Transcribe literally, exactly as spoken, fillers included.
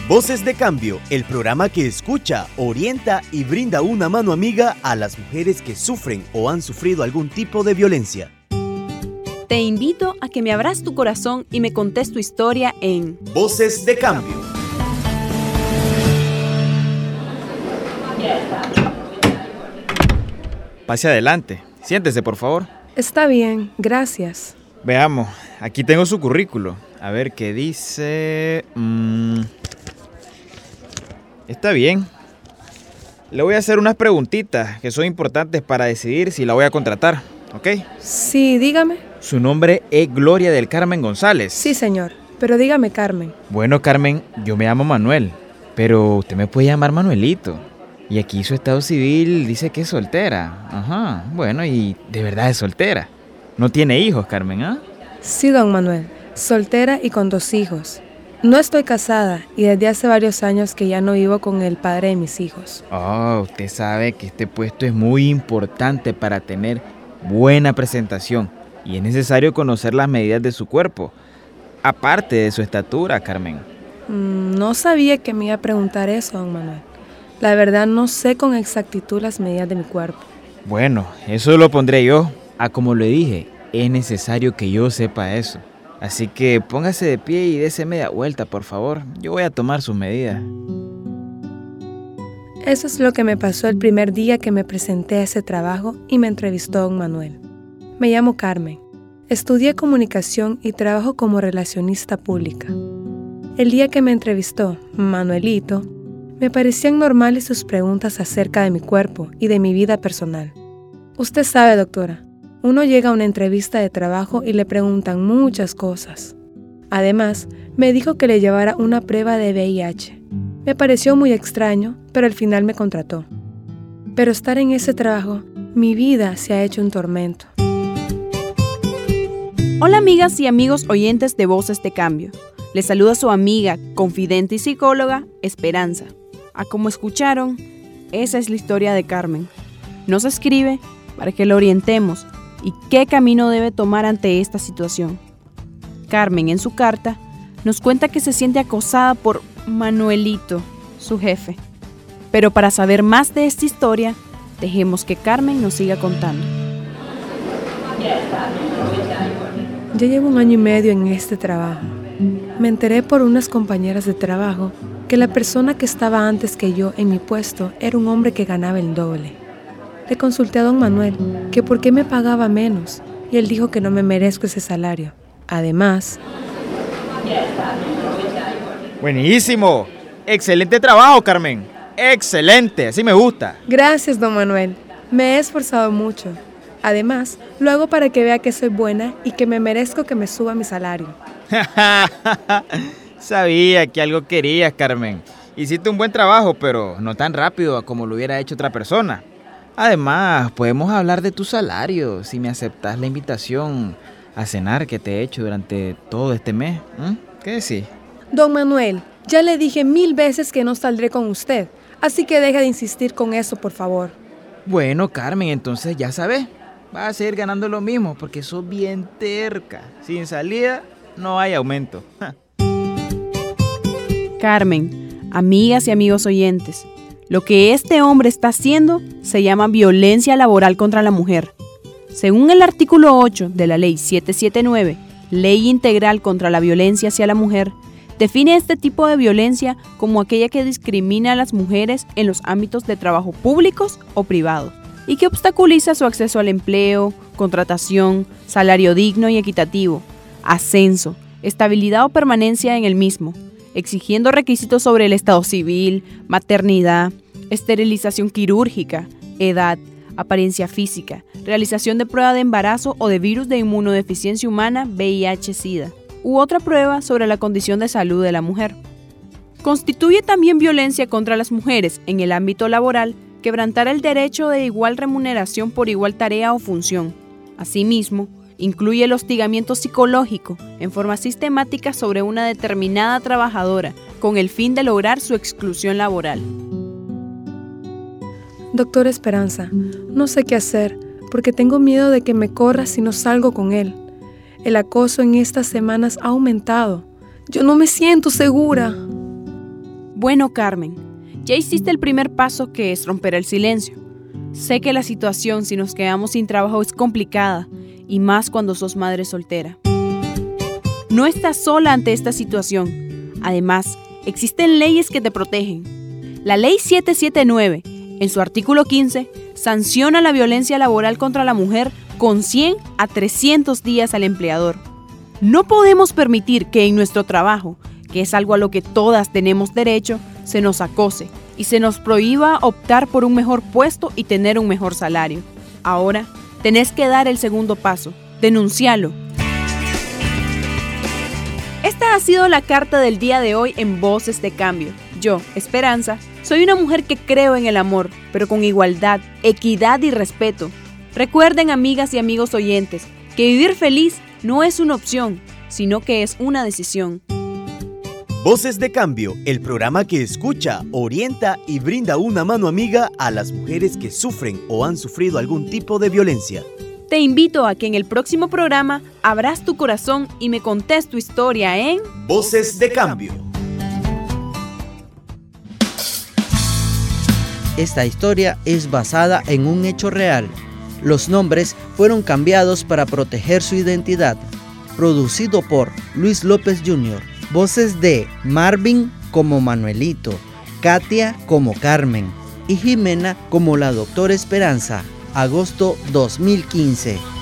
Voces de Cambio, el programa que escucha, orienta y brinda una mano amiga a las mujeres que sufren o han sufrido algún tipo de violencia. Te invito a que me abras tu corazón y me contes tu historia en Voces de Cambio. Pase adelante. Siéntese, por favor. Está bien, gracias. Veamos, aquí tengo su currículo. A ver qué dice... Mm, está bien. Le voy a hacer unas preguntitas que son importantes para decidir si la voy a contratar, ¿ok? Sí, dígame. Su nombre es Gloria del Carmen González. Sí, señor, pero dígame, Carmen. Bueno, Carmen, yo me llamo Manuel, pero usted me puede llamar Manuelito. Y aquí su estado civil dice que es soltera. Ajá, bueno, y de verdad es soltera. No tiene hijos, Carmen, ¿ah? Sí, don Manuel, soltera y con dos hijos. No estoy casada y desde hace varios años que ya no vivo con el padre de mis hijos. Oh, usted sabe que este puesto es muy importante para tener buena presentación y es necesario conocer las medidas de su cuerpo, aparte de su estatura, Carmen. Mm, no sabía que me iba a preguntar eso, don Manuel. La verdad no sé con exactitud las medidas de mi cuerpo. Bueno, eso lo pondré yo. Ah, como le dije, es necesario que yo sepa eso. Así que póngase de pie y dése media vuelta, por favor. Yo voy a tomar sus medidas. Eso es lo que me pasó el primer día que me presenté a ese trabajo y me entrevistó don Manuel. Me llamo Carmen. Estudié comunicación y trabajo como relacionista pública. El día que me entrevistó, Manuelito, me parecían normales sus preguntas acerca de mi cuerpo y de mi vida personal. Usted sabe, doctora, uno llega a una entrevista de trabajo y le preguntan muchas cosas. Además, me dijo que le llevara una prueba de V I H. Me pareció muy extraño, pero al final me contrató. Pero estar en ese trabajo, mi vida se ha hecho un tormento. Hola amigas y amigos oyentes de Voces de Cambio. Les saluda su amiga, confidente y psicóloga, Esperanza. A como escucharon, esa es la historia de Carmen. Nos escribe para que lo orientemos y qué camino debe tomar ante esta situación. Carmen, en su carta, nos cuenta que se siente acosada por Manuelito, su jefe. Pero para saber más de esta historia, dejemos que Carmen nos siga contando. Ya llevo un año y medio en este trabajo. Me enteré por unas compañeras de trabajo que la persona que estaba antes que yo en mi puesto era un hombre que ganaba el doble. Le consulté a don Manuel que por qué me pagaba menos y él dijo que no me merezco ese salario. Además... ¡Buenísimo! ¡Excelente trabajo, Carmen! ¡Excelente! Así me gusta. Gracias, don Manuel. Me he esforzado mucho. Además, lo hago para que vea que soy buena y que me merezco que me suba mi salario. Sabía que algo querías, Carmen. Hiciste un buen trabajo, pero no tan rápido como lo hubiera hecho otra persona. Además, podemos hablar de tu salario si me aceptas la invitación a cenar que te he hecho durante todo este mes. ¿Mm? ¿Qué decís? Don Manuel, ya le dije mil veces que no saldré con usted, así que deja de insistir con eso, por favor. Bueno, Carmen, entonces ya sabes, vas a seguir ganando lo mismo porque sos bien terca. Sin salida, no hay aumento. Carmen, amigas y amigos oyentes, lo que este hombre está haciendo se llama violencia laboral contra la mujer. Según el artículo ocho de la Ley setecientos setenta y nueve, Ley Integral contra la Violencia hacia la Mujer, define este tipo de violencia como aquella que discrimina a las mujeres en los ámbitos de trabajo públicos o privados y que obstaculiza su acceso al empleo, contratación, salario digno y equitativo, ascenso, estabilidad o permanencia en el mismo, exigiendo requisitos sobre el estado civil, maternidad, esterilización quirúrgica, edad, apariencia física, realización de prueba de embarazo o de virus de inmunodeficiencia humana V I H SIDA, u otra prueba sobre la condición de salud de la mujer. Constituye también violencia contra las mujeres en el ámbito laboral quebrantar el derecho de igual remuneración por igual tarea o función. Asimismo, incluye el hostigamiento psicológico en forma sistemática sobre una determinada trabajadora con el fin de lograr su exclusión laboral. Doctora Esperanza, no sé qué hacer porque tengo miedo de que me corra si no salgo con él. El acoso en estas semanas ha aumentado. Yo no me siento segura. Bueno, Carmen, ya hiciste el primer paso, que es romper el silencio. Sé que la situación si nos quedamos sin trabajo es complicada, y más cuando sos madre soltera. No estás sola ante esta situación. Además, existen leyes que te protegen. La Ley siete siete nueve, en su artículo quince, sanciona la violencia laboral contra la mujer con cien a trescientos días al empleador. No podemos permitir que en nuestro trabajo, que es algo a lo que todas tenemos derecho, se nos acose y se nos prohíba optar por un mejor puesto y tener un mejor salario. Ahora, tenés que dar el segundo paso, denunciarlo. Esta ha sido la carta del día de hoy en Voces de Cambio. Yo, Esperanza, soy una mujer que creo en el amor, pero con igualdad, equidad y respeto. Recuerden, amigas y amigos oyentes, que vivir feliz no es una opción, sino que es una decisión. Voces de Cambio, el programa que escucha, orienta y brinda una mano amiga a las mujeres que sufren o han sufrido algún tipo de violencia. Te invito a que en el próximo programa abras tu corazón y me contes tu historia en Voces de Cambio. Esta historia es basada en un hecho real. Los nombres fueron cambiados para proteger su identidad. Producido por Luis López junior Voces de Marvin como Manuelito, Katia como Carmen y Jimena como la Doctora Esperanza. Agosto dos mil quince.